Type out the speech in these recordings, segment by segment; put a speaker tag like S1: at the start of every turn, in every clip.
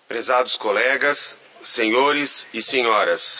S1: Prezados colegas, senhores e senhoras,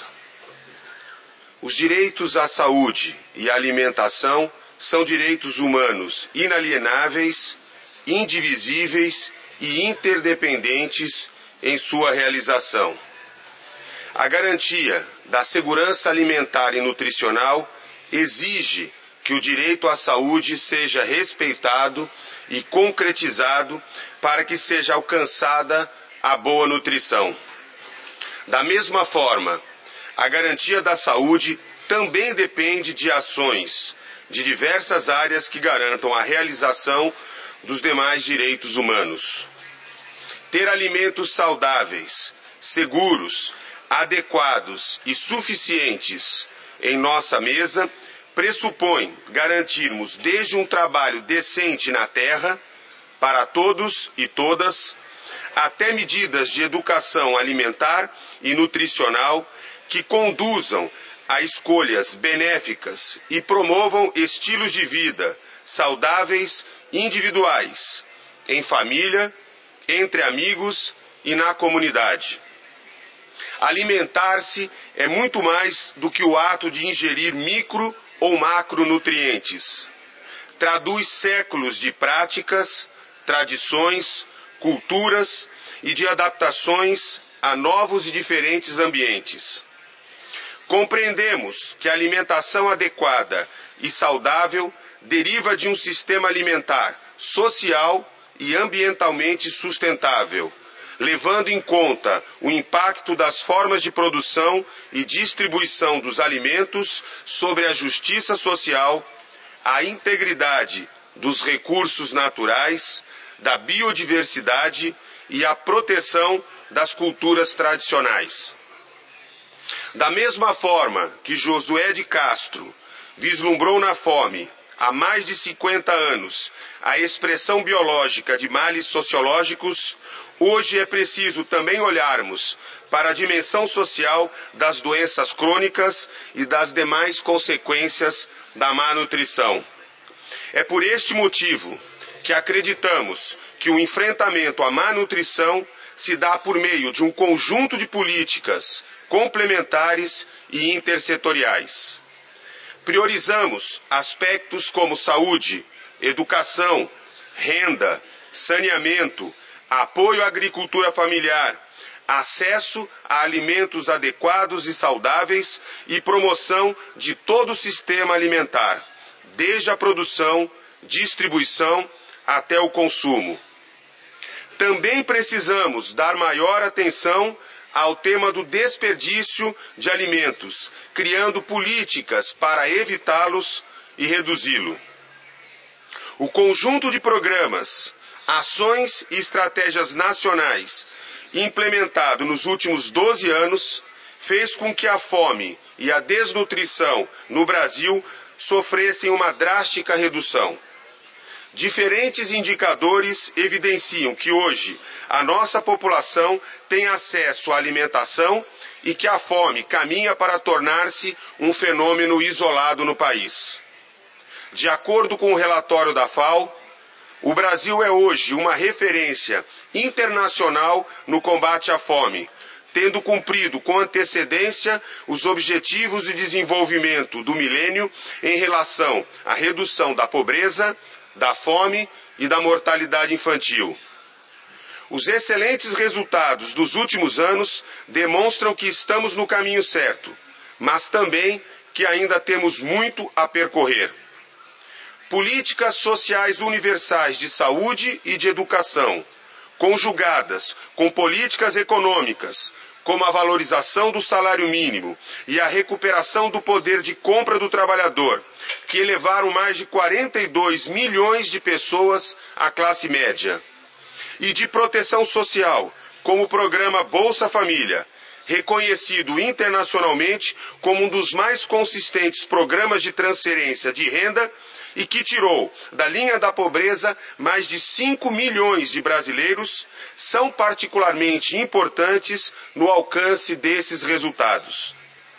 S1: os direitos à saúde e à alimentação são direitos humanos inalienáveis, indivisíveis e interdependentes em sua realização. A garantia da segurança alimentar e nutricional exige que o direito à saúde seja respeitado e concretizado para que seja alcançada a boa nutrição. Da mesma forma, a garantia da saúde também depende de ações de diversas áreas que garantam a realização dos demais direitos humanos. Ter alimentos saudáveis, seguros, adequados e suficientes em nossa mesa pressupõe garantirmos desde um trabalho decente na terra, para todos e todas, até medidas de educação alimentar e nutricional que conduzam a escolhas benéficas e promovam estilos de vida saudáveis individuais, em família, entre amigos e na comunidade. Alimentar-se é muito mais do que o ato de ingerir micro ou macronutrientes. Traduz séculos de práticas, tradições, culturas e de adaptações a novos e diferentes ambientes. Compreendemos que a alimentação adequada e saudável deriva de um sistema alimentar social e ambientalmente sustentável, levando em conta o impacto das formas de produção e distribuição dos alimentos sobre a justiça social, a integridade dos recursos naturais, da biodiversidade e a proteção das culturas tradicionais. Da mesma forma que Josué de Castro vislumbrou na fome, há mais de 50 anos, a expressão biológica de males sociológicos, hoje é preciso também olharmos para a dimensão social das doenças crônicas e das demais consequências da má nutrição. É por este motivo que acreditamos que o enfrentamento à má nutrição se dá por meio de um conjunto de políticas complementares e intersetoriais. Priorizamos aspectos como saúde, educação, renda, saneamento, apoio à agricultura familiar, acesso a alimentos adequados e saudáveis e promoção de todo o sistema alimentar, desde a produção, distribuição até o consumo. Também precisamos dar maior atenção ao tema do desperdício de alimentos, criando políticas para evitá-los e reduzi-lo. O conjunto de programas, ações e estratégias nacionais implementado nos últimos 12 anos fez com que a fome e a desnutrição no Brasil sofressem uma drástica redução. Diferentes indicadores evidenciam que hoje a nossa população tem acesso à alimentação e que a fome caminha para tornar-se um fenômeno isolado no país. De acordo com o relatório da FAO, o Brasil é hoje uma referência internacional no combate à fome, tendo cumprido com antecedência os objetivos de desenvolvimento do milênio em relação à redução da pobreza, da fome e da mortalidade infantil. Os excelentes resultados dos últimos anos demonstram que estamos no caminho certo, mas também que ainda temos muito a percorrer. Políticas sociais universais de saúde e de educação, conjugadas com políticas econômicas, como a valorização do salário mínimo e a recuperação do poder de compra do trabalhador, que elevaram mais de 42 milhões de pessoas à classe média. E de proteção social, como o programa Bolsa Família, reconhecido internacionalmente como um dos mais consistentes programas de transferência de renda e que tirou da linha da pobreza mais de 5 milhões de brasileiros, são particularmente importantes no alcance desses resultados.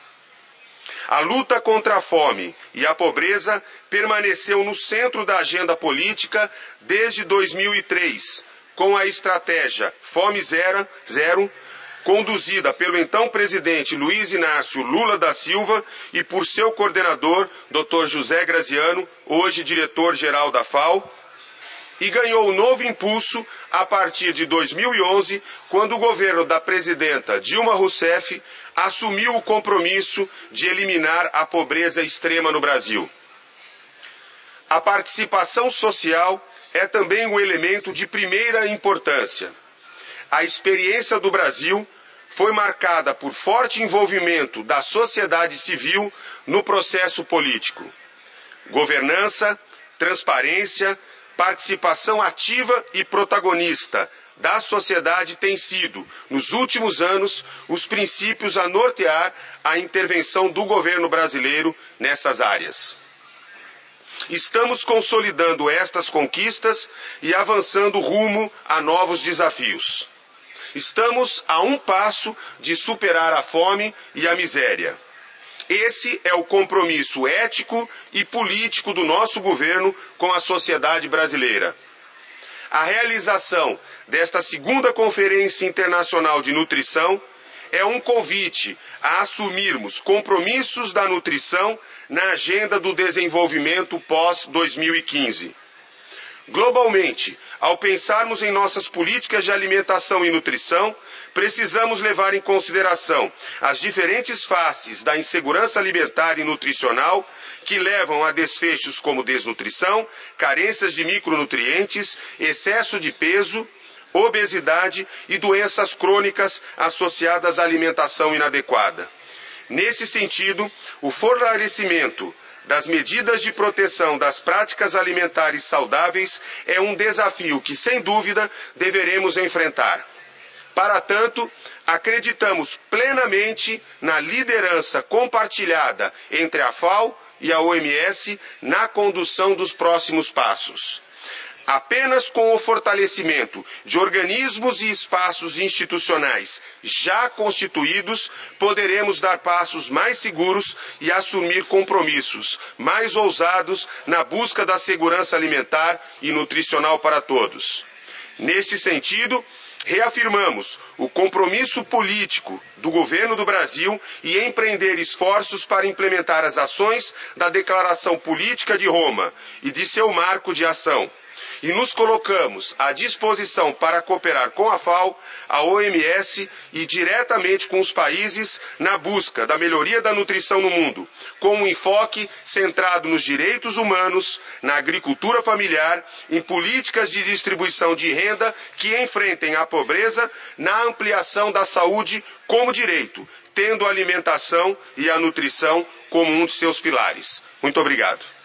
S1: A luta contra a fome e a pobreza permaneceu no centro da agenda política desde 2003, com a estratégia Fome Zero, conduzida pelo então presidente Luiz Inácio Lula da Silva e por seu coordenador, Dr. José Graziano, hoje diretor-geral da FAO, e ganhou novo impulso a partir de 2011, quando o governo da presidenta Dilma Rousseff assumiu o compromisso de eliminar a pobreza extrema no Brasil. A participação social é também um elemento de primeira importância. A experiência do Brasil foi marcada por forte envolvimento da sociedade civil no processo político. Governança, transparência, participação ativa e protagonista da sociedade têm sido, nos últimos anos, os princípios a nortear a intervenção do governo brasileiro nessas áreas. Estamos consolidando estas conquistas e avançando rumo a novos desafios. Estamos a um passo de superar a fome e a miséria. Esse é o compromisso ético e político do nosso governo com a sociedade brasileira. A realização desta segunda Conferência Internacional de Nutrição é um convite a assumirmos compromissos da nutrição na agenda do desenvolvimento pós-2015. Globalmente, ao pensarmos em nossas políticas de alimentação e nutrição, precisamos levar em consideração as diferentes faces da insegurança alimentar e nutricional que levam a desfechos como desnutrição, carências de micronutrientes, excesso de peso, obesidade e doenças crônicas associadas à alimentação inadequada. Nesse sentido, o fortalecimento das medidas de proteção das práticas alimentares saudáveis é um desafio que, sem dúvida, deveremos enfrentar. Para tanto, acreditamos plenamente na liderança compartilhada entre a FAO e a OMS na condução dos próximos passos. Apenas com o fortalecimento de organismos e espaços institucionais já constituídos, poderemos dar passos mais seguros e assumir compromissos mais ousados na busca da segurança alimentar e nutricional para todos. Neste sentido, reafirmamos o compromisso político do governo do Brasil e empreender esforços para implementar as ações da Declaração Política de Roma e de seu marco de ação. E nos colocamos à disposição para cooperar com a FAO, a OMS e diretamente com os países na busca da melhoria da nutrição no mundo, com um enfoque centrado nos direitos humanos, na agricultura familiar, em políticas de distribuição de renda que enfrentem a pobreza, na ampliação da saúde como direito, tendo a alimentação e a nutrição como um de seus pilares. Muito obrigado.